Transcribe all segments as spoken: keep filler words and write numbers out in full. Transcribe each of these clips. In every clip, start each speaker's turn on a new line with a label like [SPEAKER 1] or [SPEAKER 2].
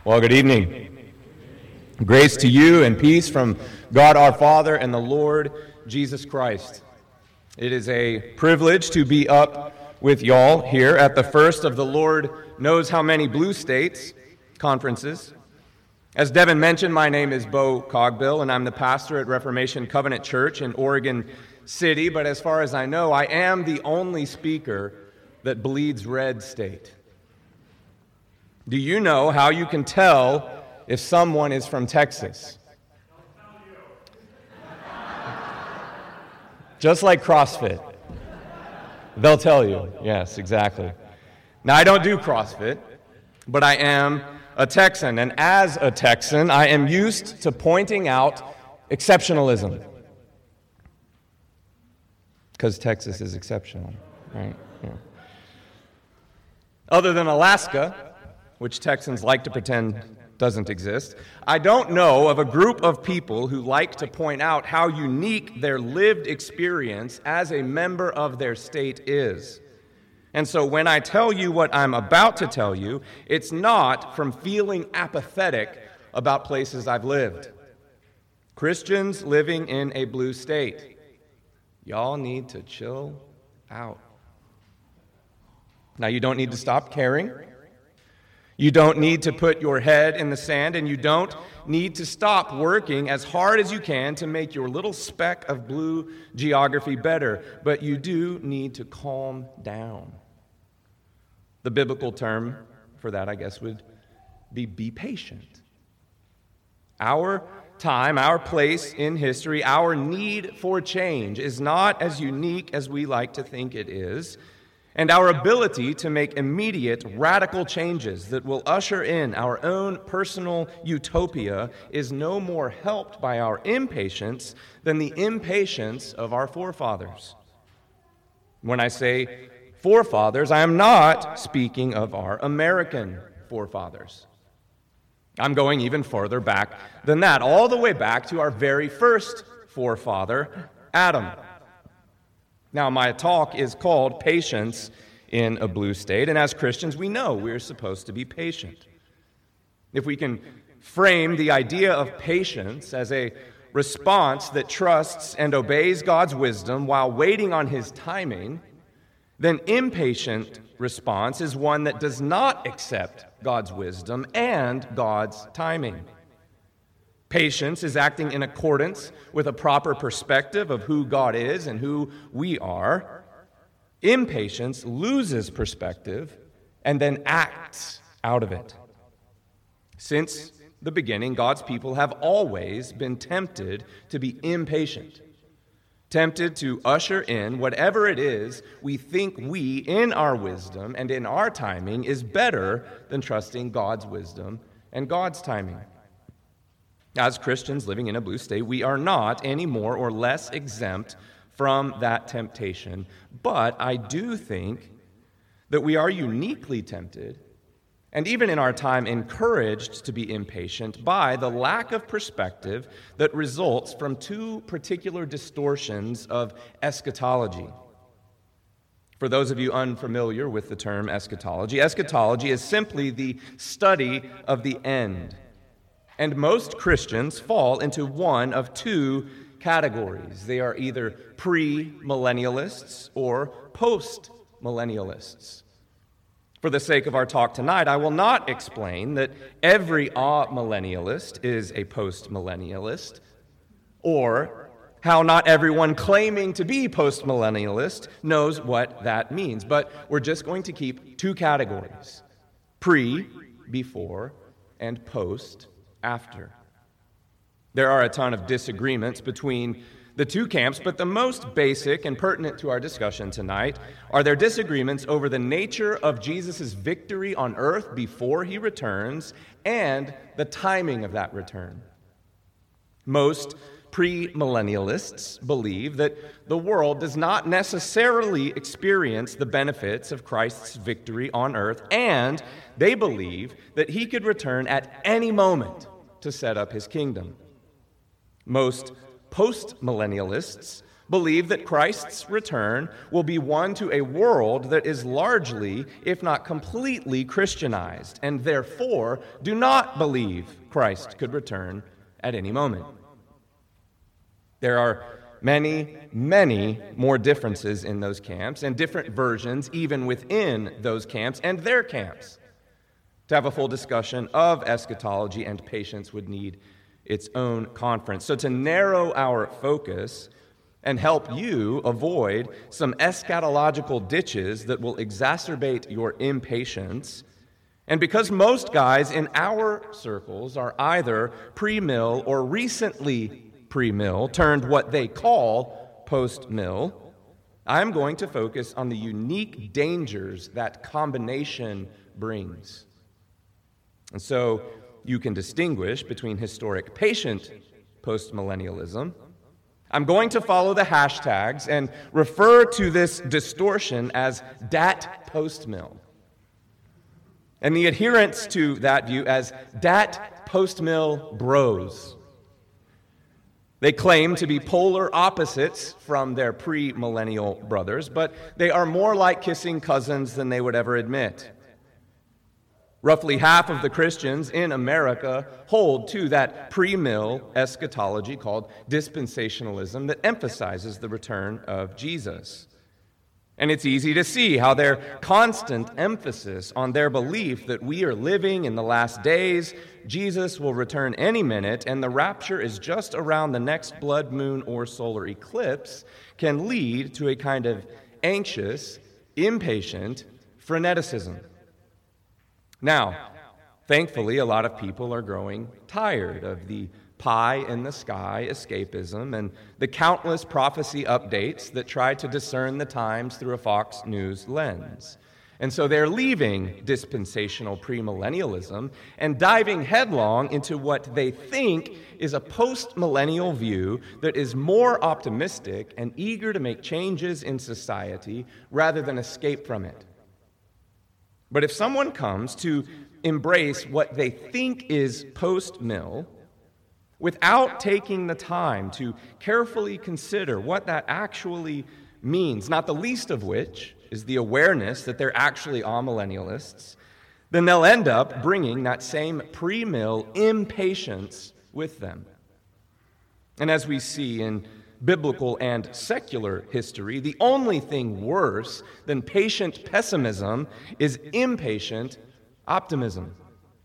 [SPEAKER 1] Well, good evening. Grace to you and peace from God our Father and the Lord Jesus Christ. It is a privilege to be up with y'all here at the first of the Lord knows how many Blue States conferences. As Devin mentioned, my name is Bo Cogbill, and I'm the pastor at Reformation Covenant Church in Oregon City, but as far as I know, I am the only speaker that bleeds red state. Do you know how you can tell if someone is from Texas? Just like CrossFit. They'll tell you. Yes, exactly. Now, I don't do CrossFit, but I am a Texan. And as a Texan, I am used to pointing out exceptionalism. Because Texas is exceptional, right? Yeah. Other than Alaska, which Texans like to pretend doesn't exist, I don't know of a group of people who like to point out how unique their lived experience as a member of their state is. And so when I tell you what I'm about to tell you, it's not from feeling apathetic about places I've lived. Christians living in a blue state, y'all need to chill out. Now, you don't need to stop caring. You don't need to put your head in the sand, and you don't need to stop working as hard as you can to make your little speck of blue geography better, but you do need to calm down. The biblical term for that, I guess, would be be patient. Our time, our place in history, our need for change is not as unique as we like to think it is. And our ability to make immediate, radical changes that will usher in our own personal utopia is no more helped by our impatience than the impatience of our forefathers. When I say forefathers, I am not speaking of our American forefathers. I'm going even further back than that, all the way back to our very first forefather, Adam. Now, my talk is called Patience in a Blue State, and as Christians, we know we're supposed to be patient. If we can frame the idea of patience as a response that trusts and obeys God's wisdom while waiting on His timing, then impatient response is one that does not accept God's wisdom and God's timing. Patience is acting in accordance with a proper perspective of who God is and who we are. Impatience loses perspective and then acts out of it. Since the beginning, God's people have always been tempted to be impatient, tempted to usher in whatever it is we think we, in our wisdom and in our timing, is better than trusting God's wisdom and God's timing. As Christians living in a blue state, we are not any more or less exempt from that temptation, but I do think that we are uniquely tempted, and even in our time encouraged to be impatient by the lack of perspective that results from two particular distortions of eschatology. For those of you unfamiliar with the term eschatology, eschatology is simply the study of the end. And most Christians fall into one of two categories. They are either pre-millennialists or post-millennialists. For the sake of our talk tonight, I will not explain that every amillennialist is a post-millennialist, or how not everyone claiming to be post-millennialist knows what that means. But we're just going to keep two categories: pre, before, and post, after. There are a ton of disagreements between the two camps, but the most basic and pertinent to our discussion tonight are their disagreements over the nature of Jesus' victory on earth before he returns and the timing of that return. Most pre-millennialists believe that the world does not necessarily experience the benefits of Christ's victory on earth, and they believe that he could return at any moment to set up his kingdom. Most post-millennialists believe that Christ's return will be one to a world that is largely, if not completely, Christianized, and therefore do not believe Christ could return at any moment. There are many, many more differences in those camps, and different versions even within those camps and their camps. To have a full discussion of eschatology and patience would need its own conference. So to narrow our focus and help you avoid some eschatological ditches that will exacerbate your impatience, and because most guys in our circles are either pre-mill or recently pre-mill, turned what they call post-mill, I'm going to focus on the unique dangers that combination brings. And so you can distinguish between historic patient postmillennialism. I'm going to follow the hashtags and refer to this distortion as dat postmill, and the adherents to that view as dat postmill bros. They claim to be polar opposites from their pre-millennial brothers, but they are more like kissing cousins than they would ever admit. Roughly half of the Christians in America hold to that pre-mill eschatology called dispensationalism that emphasizes the return of Jesus. And it's easy to see how their constant emphasis on their belief that we are living in the last days, Jesus will return any minute, and the rapture is just around the next blood moon or solar eclipse can lead to a kind of anxious, impatient freneticism. Now, thankfully, a lot of people are growing tired of the pie in the sky escapism and the countless prophecy updates that try to discern the times through a Fox News lens. And so they're leaving dispensational premillennialism and diving headlong into what they think is a post-millennial view that is more optimistic and eager to make changes in society rather than escape from it. But if someone comes to embrace what they think is post-mill without taking the time to carefully consider what that actually means, not the least of which is the awareness that they're actually amillennialists, then they'll end up bringing that same pre-mill impatience with them. And as we see in biblical and secular history, the only thing worse than patient pessimism is impatient optimism.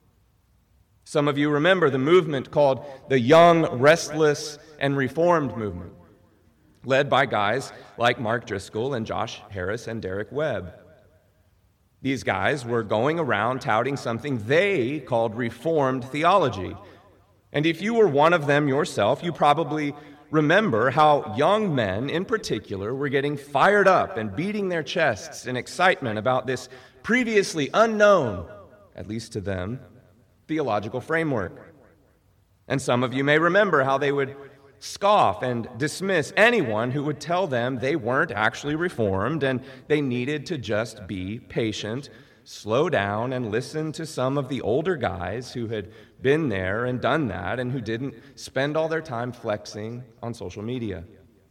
[SPEAKER 1] Some of you remember the movement called the Young, Restless, and Reformed movement, led by guys like Mark Driscoll and Josh Harris and Derek Webb. These guys were going around touting something they called Reformed theology. And if you were one of them yourself, you probably remember how young men in particular were getting fired up and beating their chests in excitement about this previously unknown, at least to them, theological framework. And some of you may remember how they would scoff and dismiss anyone who would tell them they weren't actually reformed and they needed to just be patient, slow down, and listen to some of the older guys who had been there and done that and who didn't spend all their time flexing on social media.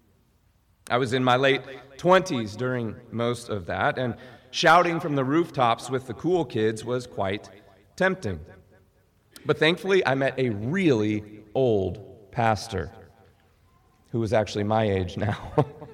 [SPEAKER 1] I was in my late twenties during most of that, and shouting from the rooftops with the cool kids was quite tempting. But thankfully, I met a really old pastor who was actually my age now.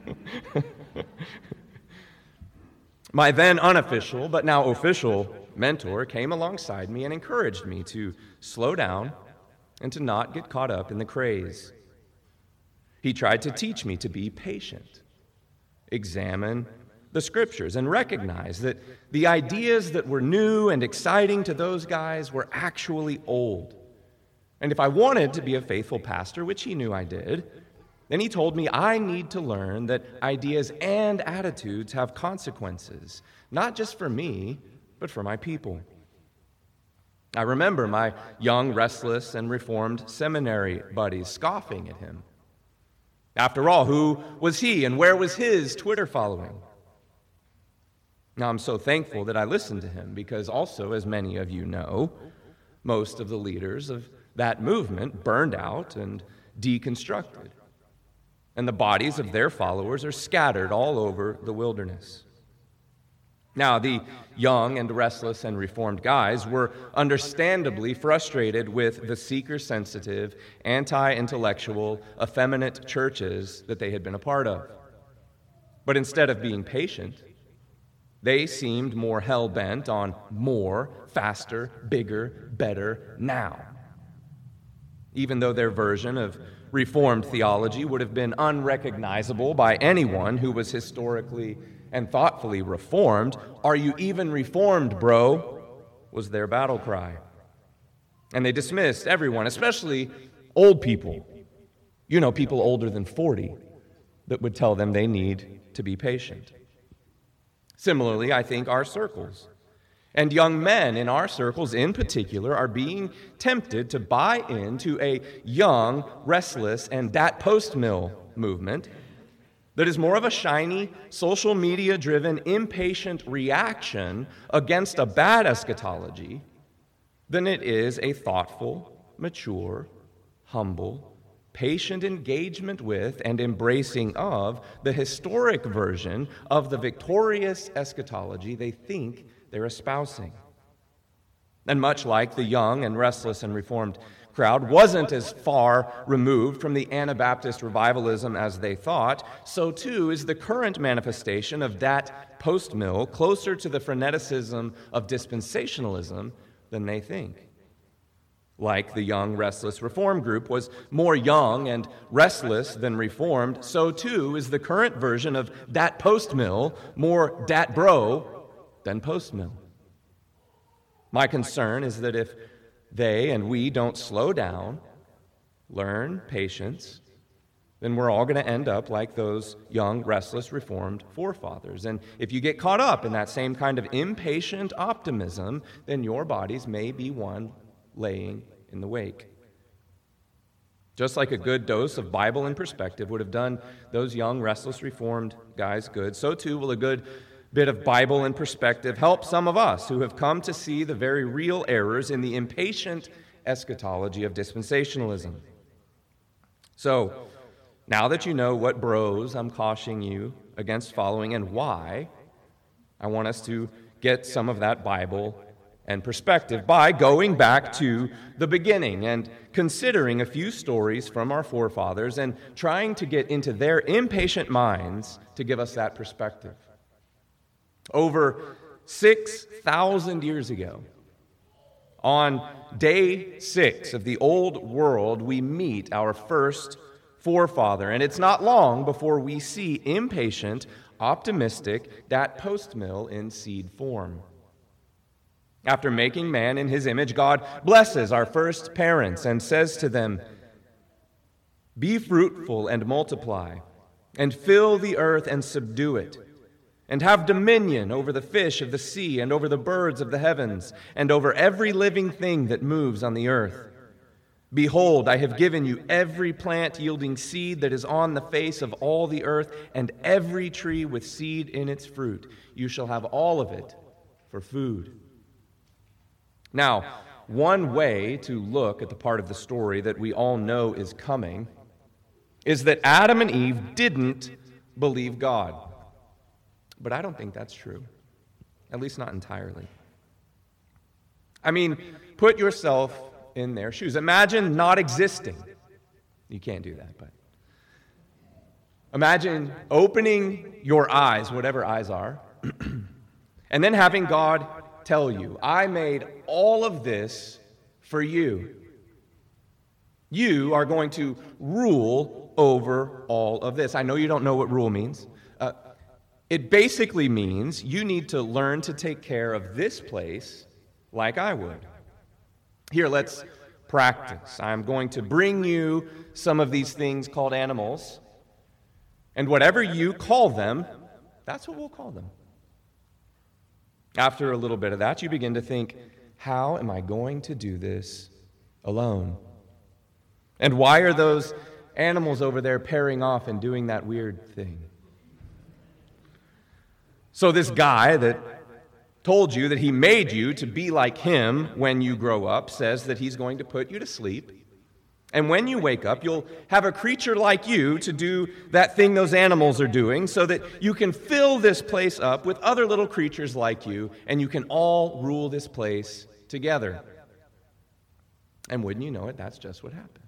[SPEAKER 1] My then unofficial, but now official mentor came alongside me and encouraged me to slow down and to not get caught up in the craze. He tried to teach me to be patient, examine the scriptures, and recognize that the ideas that were new and exciting to those guys were actually old. And if I wanted to be a faithful pastor, which he knew I did, then he told me I need to learn that ideas and attitudes have consequences, not just for me, but for my people. I remember my young, restless, and reformed seminary buddies scoffing at him. After all, who was he and where was his Twitter following? Now, I'm so thankful that I listened to him because also, as many of you know, most of the leaders of that movement burned out and deconstructed. and the bodies of their followers are scattered all over the wilderness. Now, the young and restless and reformed guys were understandably frustrated with the seeker-sensitive, anti-intellectual, effeminate churches that they had been a part of. But instead of being patient, they seemed more hell-bent on more, faster, bigger, better, now. Even though their version of Reformed theology would have been unrecognizable by anyone who was historically and thoughtfully reformed, "Are you even reformed, bro?" was their battle cry. And they dismissed everyone, especially old people. You know, people older than forty that would tell them they need to be patient. Similarly, I think our circles and young men in our circles in particular are being tempted to buy into a young, restless, and dat post-mill movement that is more of a shiny, social media-driven, impatient reaction against a bad eschatology than it is a thoughtful, mature, humble, patient engagement with and embracing of the historic version of the victorious eschatology they think they're espousing. And much like the young and restless and reformed crowd wasn't as far removed from the Anabaptist revivalism as they thought, so too is the current manifestation of that post-mill closer to the freneticism of dispensationalism than they think. Like the young, restless reform group was more young and restless than reformed, so too is the current version of dat post-mill more dat bro than post-mill. My concern is that if they and we don't slow down, learn patience, then we're all going to end up like those young, restless, reformed forefathers. And if you get caught up in that same kind of impatient optimism, then your bodies may be one laying in the wake. Just like a good dose of Bible and perspective would have done those young, restless, reformed guys good, so too will a good bit of Bible and perspective help some of us who have come to see the very real errors in the impatient eschatology of dispensationalism. So, now that you know what bros I'm cautioning you against following and why, I want us to get some of that Bible and perspective by going back to the beginning and considering a few stories from our forefathers and trying to get into their impatient minds to give us that perspective. Over six thousand years ago, on day six of the old world, we meet our first forefather, and it's not long before we see impatient, optimistic, dat post-mill in seed form. After making man in his image, God blesses our first parents and says to them, "Be fruitful and multiply, and fill the earth and subdue it, and have dominion over the fish of the sea, and over the birds of the heavens, and over every living thing that moves on the earth. Behold, I have given you every plant yielding seed that is on the face of all the earth, and every tree with seed in its fruit. You shall have all of it for food." Now, one way to look at the part of the story that we all know is coming is that Adam and Eve didn't believe God. But I don't think that's true, at least not entirely. I mean, put yourself in their shoes. Imagine not existing. You can't do that, but imagine opening your eyes, whatever eyes are, and then having God tell you, "I made all of this for you. You are going to rule over all of this." I know you don't know what rule means. Uh, It basically means you need to learn to take care of this place like I would. Here, let's practice. I'm going to bring you some of these things called animals, and whatever you call them, that's what we'll call them. After a little bit of that, you begin to think, how am I going to do this alone? And why are those animals over there pairing off and doing that weird thing? So this guy that told you that he made you to be like him when you grow up says that he's going to put you to sleep And when you wake up, you'll have a creature like you to do that thing those animals are doing so that you can fill this place up with other little creatures like you, and you can all rule this place together. And wouldn't you know it, that's just what happened.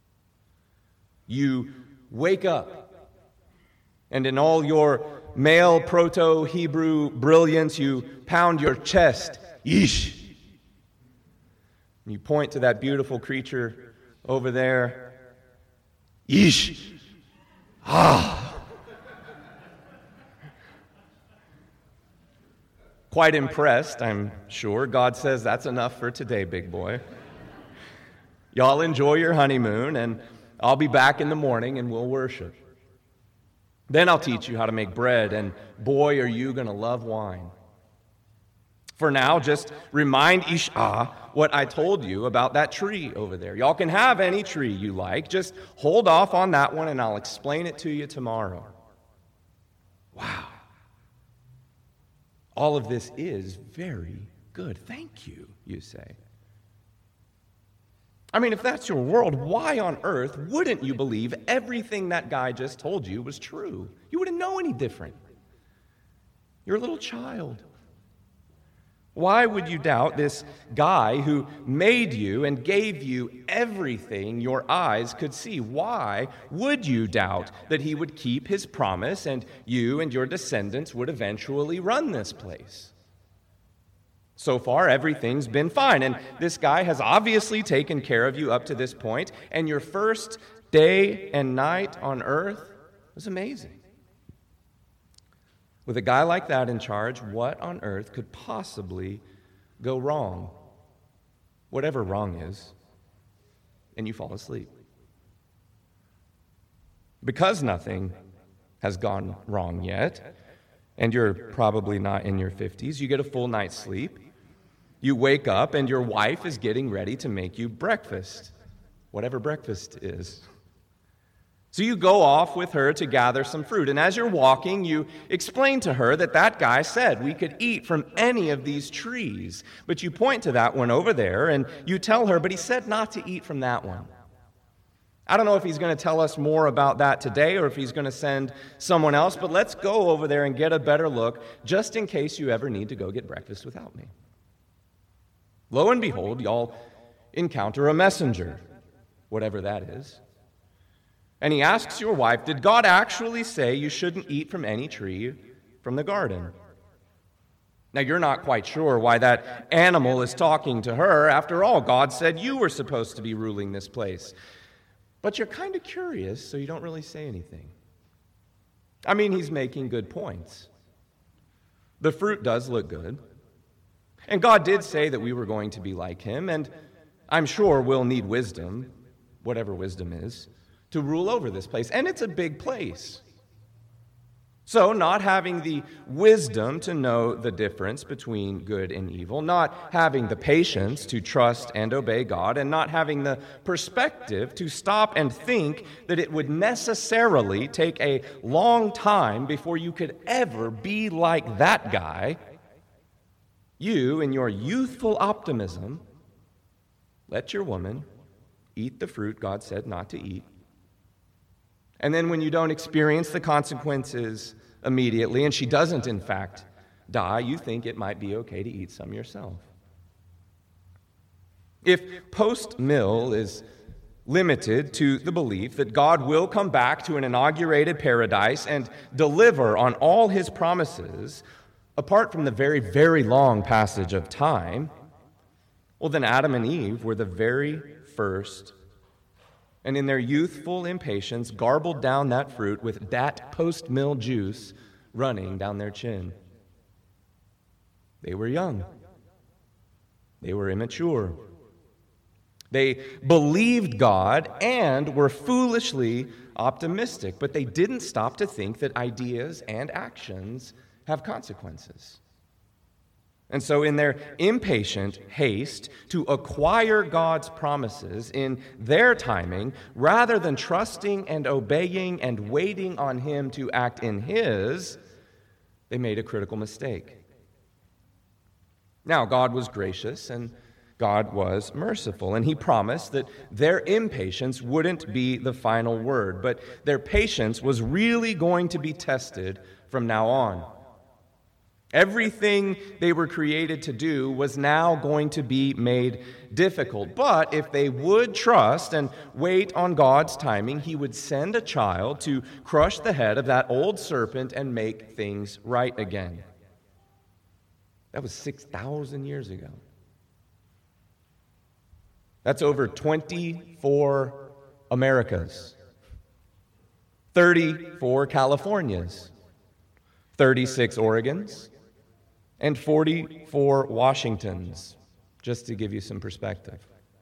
[SPEAKER 1] You wake up, and in all your male proto-Hebrew brilliance, you pound your chest, yeesh. You point to that beautiful creature over there. Yeesh. Ah. Quite impressed, I'm sure. God says, that's enough for today, big boy. Y'all enjoy your honeymoon, and I'll be back in the morning and we'll worship. Then I'll teach you how to make bread, and boy, are you going to love wine. For now, just remind Ishah what I told you about that tree over there. Y'all can have any tree you like. Just hold off on that one, and I'll explain it to you tomorrow. Wow. All of this is very good. Thank you, you say. I mean, if that's your world, why on earth wouldn't you believe everything that guy just told you was true? You wouldn't know any different. You're a little child. Why would you doubt this guy who made you and gave you everything your eyes could see? Why would you doubt that he would keep his promise and you and your descendants would eventually run this place? So far, everything's been fine, and this guy has obviously taken care of you up to this point, and your first day and night on earth was amazing. With a guy like that in charge, what on earth could possibly go wrong? Whatever wrong is, and you fall asleep. Because nothing has gone wrong yet, and you're probably not in your fifties, you get a full night's sleep. You wake up, and your wife is getting ready to make you breakfast, whatever breakfast is. So you go off with her to gather some fruit, and as you're walking, you explain to her that that guy said we could eat from any of these trees, but you point to that one over there, and you tell her, but he said not to eat from that one. I don't know if he's going to tell us more about that today or if he's going to send someone else, but let's go over there and get a better look, just in case you ever need to go get breakfast without me. Lo and behold, y'all encounter a messenger, whatever that is. And he asks your wife, did God actually say you shouldn't eat from any tree from the garden? Now, you're not quite sure why that animal is talking to her. After all, God said you were supposed to be ruling this place. But you're kind of curious, so you don't really say anything. I mean, he's making good points. The fruit does look good. And God did say that we were going to be like him, and I'm sure we'll need wisdom, whatever wisdom is, to rule over this place. And it's a big place. So, not having the wisdom to know the difference between good and evil, not having the patience to trust and obey God, and not having the perspective to stop and think that it would necessarily take a long time before you could ever be like that guy, you, in your youthful optimism, let your woman eat the fruit God said not to eat. And then when you don't experience the consequences immediately, and she doesn't, in fact, die, you think it might be okay to eat some yourself. If post-mill is limited to the belief that God will come back to an inaugurated paradise and deliver on all his promises, apart from the very, very long passage of time, well, then Adam and Eve were the very first, and in their youthful impatience, garbled down that fruit with that post-mill juice running down their chin. They were young. They were immature. They believed God and were foolishly optimistic, but they didn't stop to think that ideas and actions have consequences. And so in their impatient haste to acquire God's promises in their timing, rather than trusting and obeying and waiting on him to act in his, they made a critical mistake. Now, God was gracious and God was merciful, and he promised that their impatience wouldn't be the final word, but their patience was really going to be tested from now on. Everything they were created to do was now going to be made difficult. But if they would trust and wait on God's timing, he would send a child to crush the head of that old serpent and make things right again. That was six thousand years ago. That's over twenty-four Americas, thirty-four Californias, thirty-six Oregons, and forty-four Washingtons, just to give you some perspective.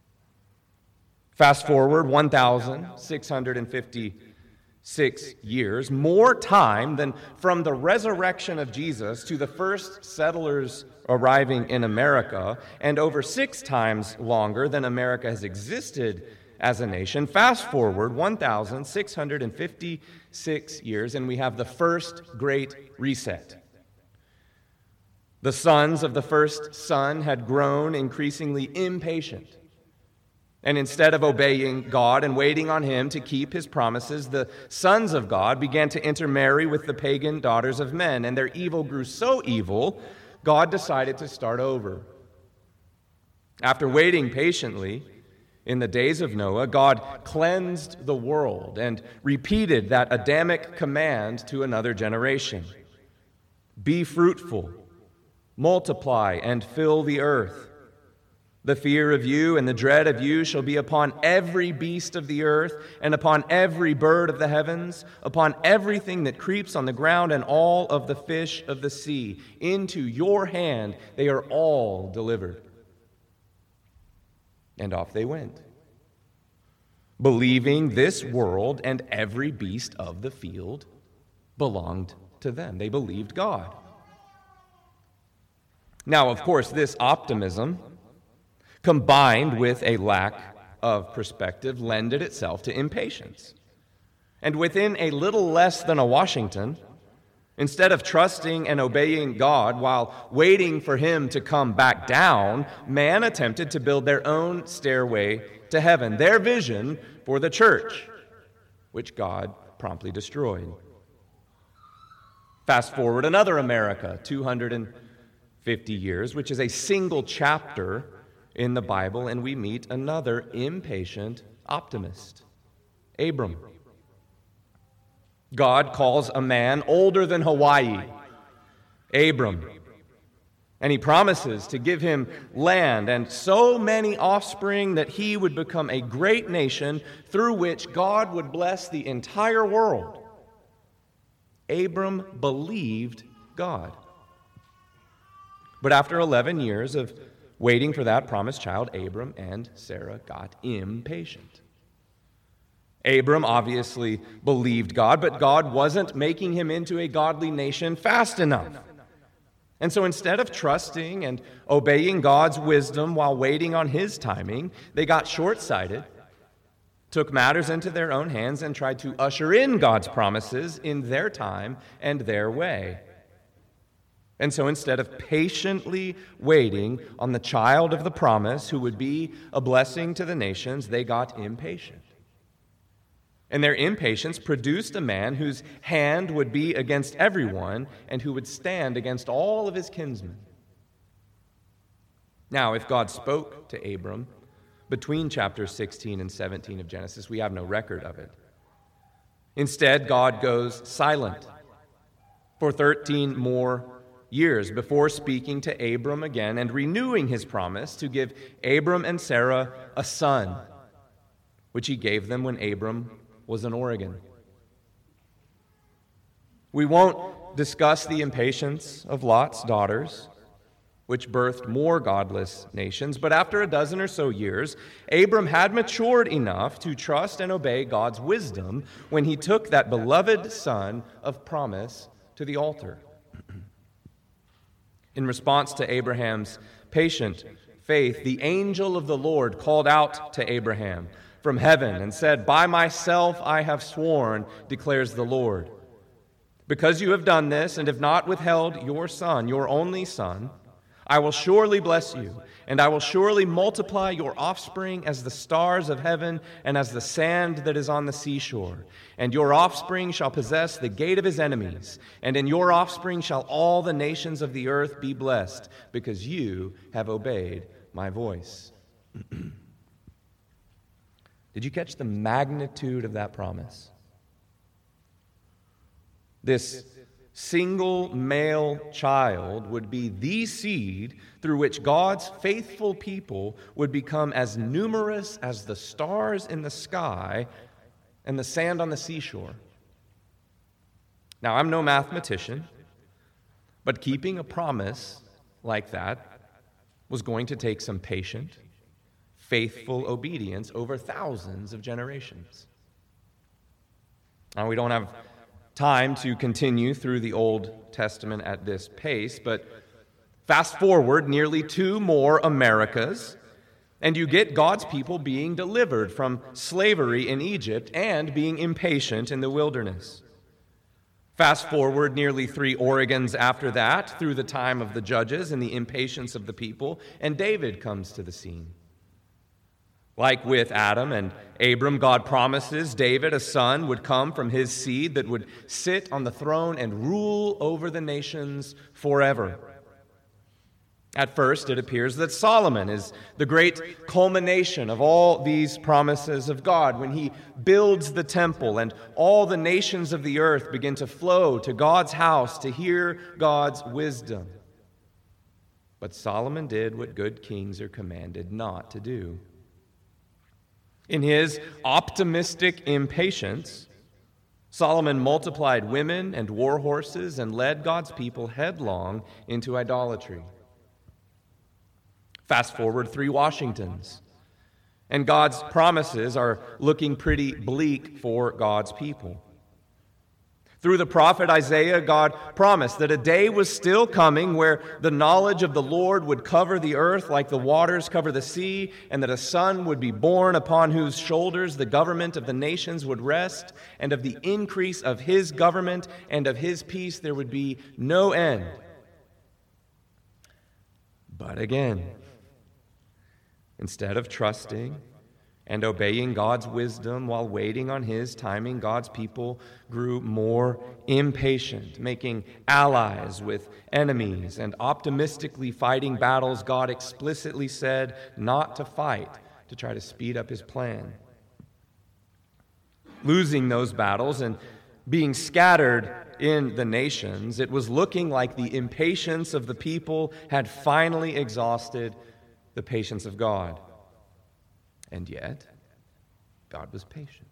[SPEAKER 1] Fast forward one thousand six hundred fifty-six years, more time than from the resurrection of Jesus to the first settlers arriving in America, and over six times longer than America has existed as a nation. Fast forward one thousand six hundred fifty-six years, and we have the first Great Reset. The sons of the first son had grown increasingly impatient. And instead of obeying God and waiting on him to keep his promises, the sons of God began to intermarry with the pagan daughters of men. And their evil grew so evil, God decided to start over. After waiting patiently, in the days of Noah, God cleansed the world and repeated that Adamic command to another generation. Be fruitful, multiply, and fill the earth. The fear of you and the dread of you shall be upon every beast of the earth, and upon every bird of the heavens, upon everything that creeps on the ground, and all of the fish of the sea. Into your hand they are all delivered. And off they went, believing this world and every beast of the field belonged to them. They believed God. Now, of course, this optimism, combined with a lack of perspective, lended itself to impatience. And within a little less than a Washington, instead of trusting and obeying God while waiting for him to come back down, man attempted to build their own stairway to heaven, their vision for the church, which God promptly destroyed. Fast forward another America, two hundred fifty years, which is a single chapter in the Bible, and we meet another impatient optimist, Abram. God calls a man older than Hawaii, Abram, and he promises to give him land and so many offspring that he would become a great nation through which God would bless the entire world. Abram believed God. But after eleven years of waiting for that promised child, Abram and Sarah got impatient. Abram obviously believed God, but God wasn't making him into a godly nation fast enough. And so instead of trusting and obeying God's wisdom while waiting on his timing, they got short-sighted, took matters into their own hands, and tried to usher in God's promises in their time and their way. And so instead of patiently waiting on the child of the promise who would be a blessing to the nations, they got impatient. And their impatience produced a man whose hand would be against everyone and who would stand against all of his kinsmen. Now, if God spoke to Abram between chapters sixteen and seventeen of Genesis, we have no record of it. Instead, God goes silent for thirteen more years before speaking to Abram again and renewing his promise to give Abram and Sarah a son, which he gave them when Abram was in Oregon. We won't discuss the impatience of Lot's daughters, which birthed more godless nations, but after a dozen or so years, Abram had matured enough to trust and obey God's wisdom when he took that beloved son of promise to the altar. In response to Abraham's patient faith, the angel of the Lord called out to Abraham from heaven and said, "By myself I have sworn, declares the Lord. Because you have done this and have not withheld your son, your only son, I will surely bless you, and I will surely multiply your offspring as the stars of heaven and as the sand that is on the seashore. And your offspring shall possess the gate of his enemies, and in your offspring shall all the nations of the earth be blessed, because you have obeyed my voice. Did you catch the magnitude of that promise? This single male child would be the seed through which God's faithful people would become as numerous as the stars in the sky and the sand on the seashore. Now, I'm no mathematician, but keeping a promise like that was going to take some patient, faithful obedience over thousands of generations. Now, we don't have time to continue through the Old Testament at this pace, but fast forward nearly two more Americas, and you get God's people being delivered from slavery in Egypt and being impatient in the wilderness. Fast forward nearly three Oregons after that, through the time of the judges and the impatience of the people, and David comes to the scene. Like with Adam and Abram, God promises David a son would come from his seed that would sit on the throne and rule over the nations forever. At first, it appears that Solomon is the great culmination of all these promises of God when he builds the temple and all the nations of the earth begin to flow to God's house to hear God's wisdom. But Solomon did what good kings are commanded not to do. In his optimistic impatience, Solomon multiplied women and war horses and led God's people headlong into idolatry. Fast forward three Washingtons, and God's promises are looking pretty bleak for God's people. Through the prophet Isaiah, God promised that a day was still coming where the knowledge of the Lord would cover the earth like the waters cover the sea, and that a son would be born upon whose shoulders the government of the nations would rest, and of the increase of his government and of his peace there would be no end. But again, instead of trusting and obeying God's wisdom while waiting on his timing, God's people grew more impatient, making allies with enemies and optimistically fighting battles God explicitly said not to fight to try to speed up his plan. Losing those battles and being scattered in the nations, it was looking like the impatience of the people had finally exhausted the patience of God. And yet, God was patient.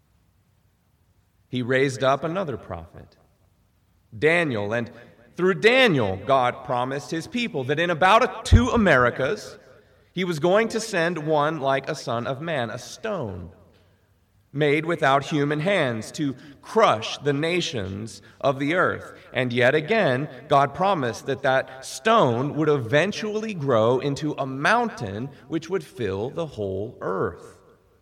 [SPEAKER 1] He raised up another prophet, Daniel, and through Daniel, God promised his people that in about a, two Americas, he was going to send one like a son of man, a stone made without human hands to crush the nations of the earth. And yet again, God promised that that stone would eventually grow into a mountain which would fill the whole earth.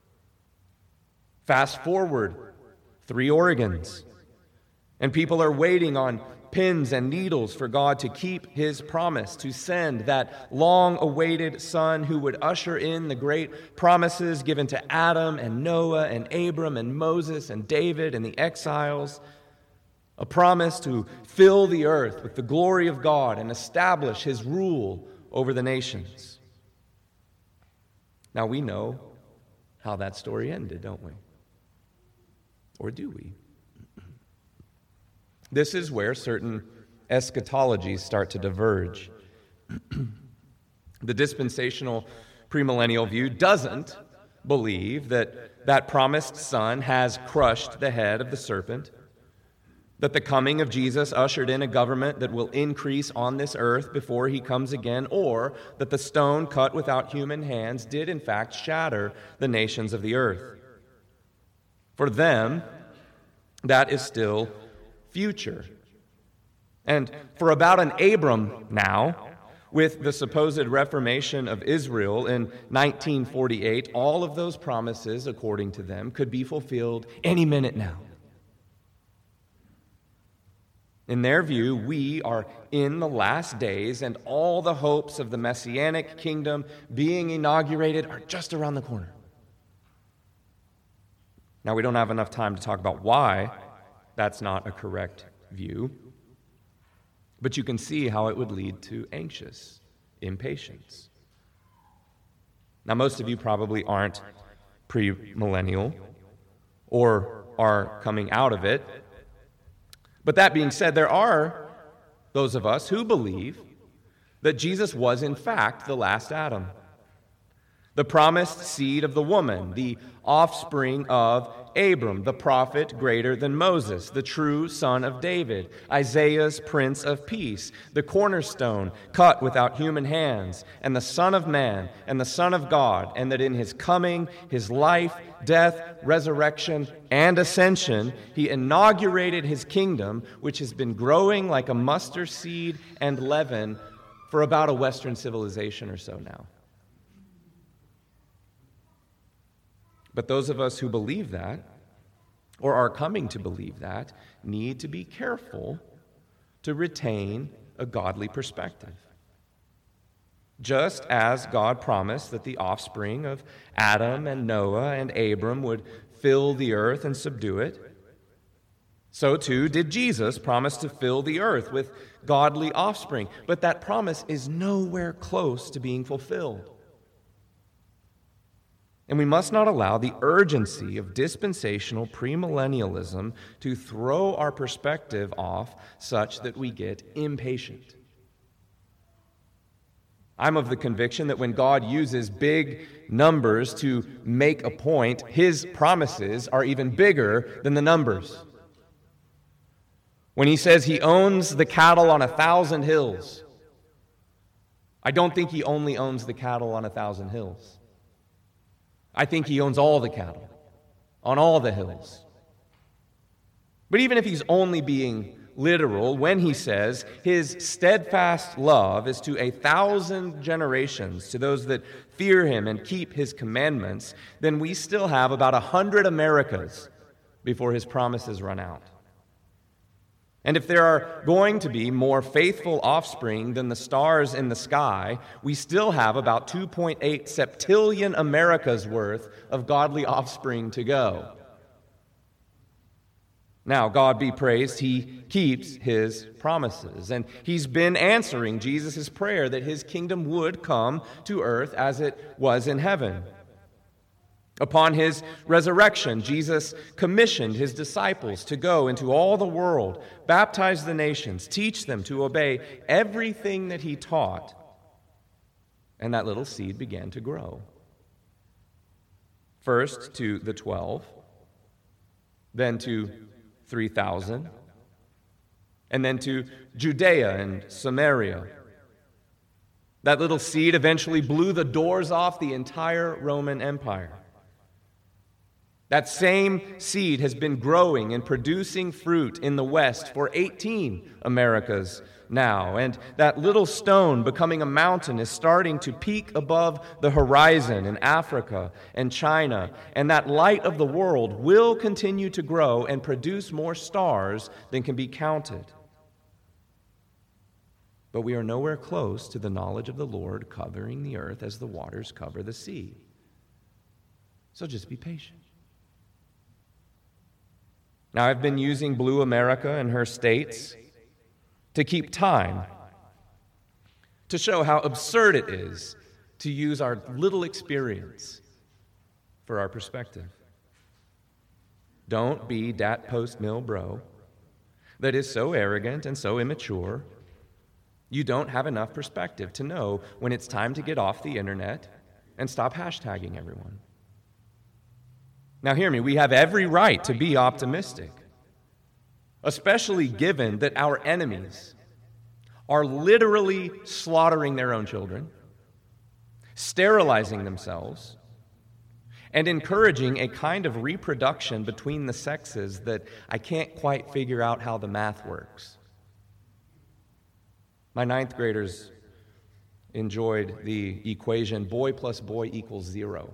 [SPEAKER 1] Fast forward three Oregons, and people are waiting on pins and needles for God to keep his promise to send that long-awaited son who would usher in the great promises given to Adam and Noah and Abram and Moses and David and the exiles, a promise to fill the earth with the glory of God and establish his rule over the nations. Now we know how that story ended, don't we? Or do we? This is where certain eschatologies start to diverge. The dispensational premillennial view doesn't believe that that promised son has crushed the head of the serpent, that the coming of Jesus ushered in a government that will increase on this earth before he comes again, or that the stone cut without human hands did in fact shatter the nations of the earth. For them, that is still future. And for about an Abram now, with the supposed reformation of Israel in nineteen forty-eight, all of those promises, according to them, could be fulfilled any minute now. In their view, we are in the last days, and all the hopes of the Messianic kingdom being inaugurated are just around the corner. Now, we don't have enough time to talk about why that's not a correct view, but you can see how it would lead to anxious impatience. Now, most of you probably aren't premillennial or are coming out of it. But that being said, there are those of us who believe that Jesus was in fact the last Adam, the promised seed of the woman, the offspring of Abram, the prophet greater than Moses, the true son of David, Isaiah's Prince of Peace, the cornerstone cut without human hands, and the Son of Man and the Son of God, and that in his coming, his life, death, resurrection, and ascension, he inaugurated his kingdom, which has been growing like a mustard seed and leaven for about a Western civilization or so now. But those of us who believe that, or are coming to believe that, need to be careful to retain a godly perspective. Just as God promised that the offspring of Adam and Noah and Abram would fill the earth and subdue it, so too did Jesus promise to fill the earth with godly offspring. But that promise is nowhere close to being fulfilled. And we must not allow the urgency of dispensational premillennialism to throw our perspective off such that we get impatient. I'm of the conviction that when God uses big numbers to make a point, his promises are even bigger than the numbers. When he says he owns the cattle on a thousand hills, I don't think he only owns the cattle on a thousand hills. I think he owns all the cattle on all the hills. But even if he's only being literal, when he says his steadfast love is to a thousand generations, to those that fear him and keep his commandments, then we still have about a hundred Americas before his promises run out. And if there are going to be more faithful offspring than the stars in the sky, we still have about two point eight septillion Americas worth of godly offspring to go. Now, God be praised, he keeps his promises. And he's been answering Jesus' prayer that his kingdom would come to earth as it was in heaven. Upon his resurrection, Jesus commissioned his disciples to go into all the world, baptize the nations, teach them to obey everything that he taught. And that little seed began to grow. First to the twelve, then to three thousand, and then to Judea and Samaria. That little seed eventually blew the doors off the entire Roman Empire. That same seed has been growing and producing fruit in the West for eighteen Americas now. And that little stone becoming a mountain is starting to peak above the horizon in Africa and China. And that light of the world will continue to grow and produce more stars than can be counted. But we are nowhere close to the knowledge of the Lord covering the earth as the waters cover the sea. So just be patient. Now, I've been using Blue America and her states to keep time, to show how absurd it is to use our little experience for our perspective. Don't be dat post-mill bro that is so arrogant and so immature. You don't have enough perspective to know when it's time to get off the internet and stop hashtagging everyone. Now hear me, we have every right to be optimistic, especially given that our enemies are literally slaughtering their own children, sterilizing themselves, and encouraging a kind of reproduction between the sexes that I can't quite figure out how the math works. My ninth graders enjoyed the equation boy plus boy equals zero.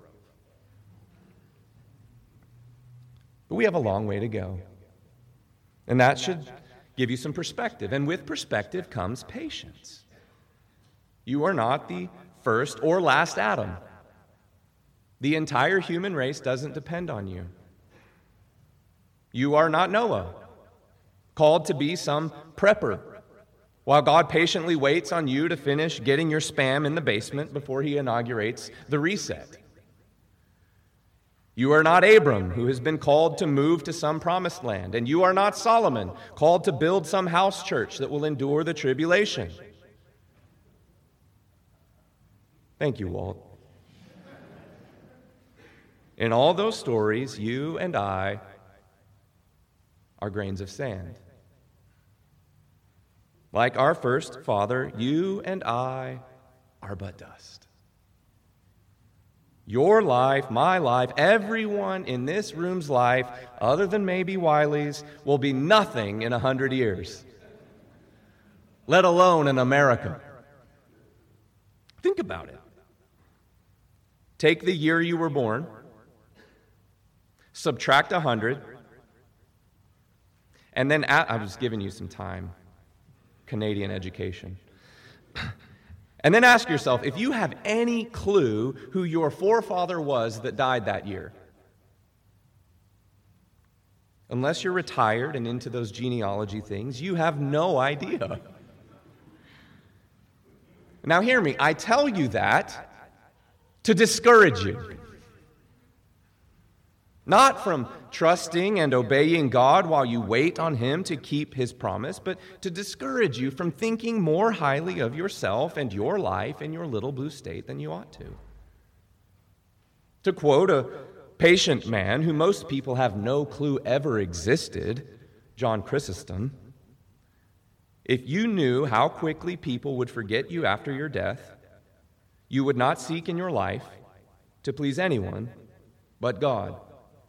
[SPEAKER 1] But we have a long way to go. And that should give you some perspective. And with perspective comes patience. You are not the first or last Adam. The entire human race doesn't depend on you. You are not Noah, called to be some prepper, while God patiently waits on you to finish getting your spam in the basement before he inaugurates the reset. You are not Abram, who has been called to move to some promised land, and you are not Solomon, called to build some house church that will endure the tribulation. Thank you, Walt. In all those stories, you and I are grains of sand. Like our first father, you and I are but dust. Your life, my life, everyone in this room's life, other than maybe Wiley's, will be nothing in a hundred years, let alone in America. Think about it. Take the year you were born, subtract a hundred, and then at, I was giving you some time, Canadian education. And then ask yourself, if you have any clue who your forefather was that died that year, unless you're retired and into those genealogy things, you have no idea. Now hear me, I tell you that to discourage you. Not from trusting and obeying God while you wait on him to keep his promise, but to discourage you from thinking more highly of yourself and your life in your little blue state than you ought to. To quote a patient man who most people have no clue ever existed, John Chrysostom, if you knew how quickly people would forget you after your death, you would not seek in your life to please anyone but God.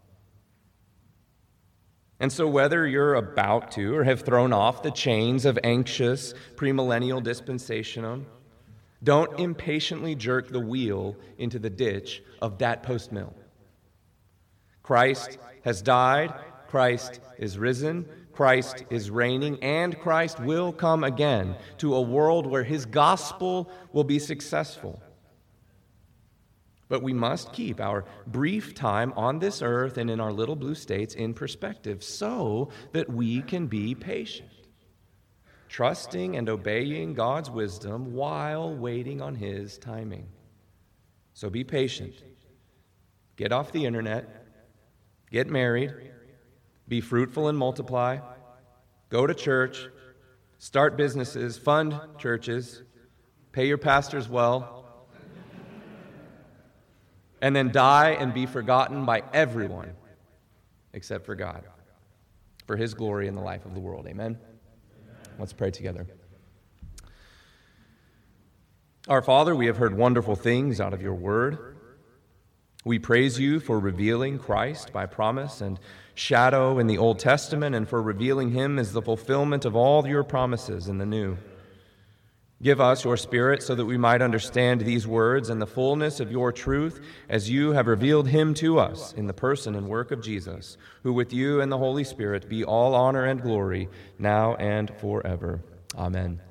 [SPEAKER 1] And so whether you're about to or have thrown off the chains of anxious premillennial dispensationum, don't impatiently jerk the wheel into the ditch of dat post mill. Christ has died, Christ is risen, Christ is reigning, and Christ will come again to a world where his gospel will be successful. But we must keep our brief time on this earth and in our little blue states in perspective so that we can be patient, trusting and obeying God's wisdom while waiting on his timing. So be patient. Get off the internet. Get married. Be fruitful and multiply. Go to church. Start businesses. Fund churches. Pay your pastors well. And then die and be forgotten by everyone except for God, for his glory in the life of the world. Amen? Let's pray together. Our Father, we have heard wonderful things out of your word. We praise you for revealing Christ by promise and shadow in the Old Testament and for revealing him as the fulfillment of all your promises in the New. Give us your Spirit so that we might understand these words and the fullness of your truth as you have revealed him to us in the person and work of Jesus, who with you and the Holy Spirit be all honor and glory now and forever. Amen.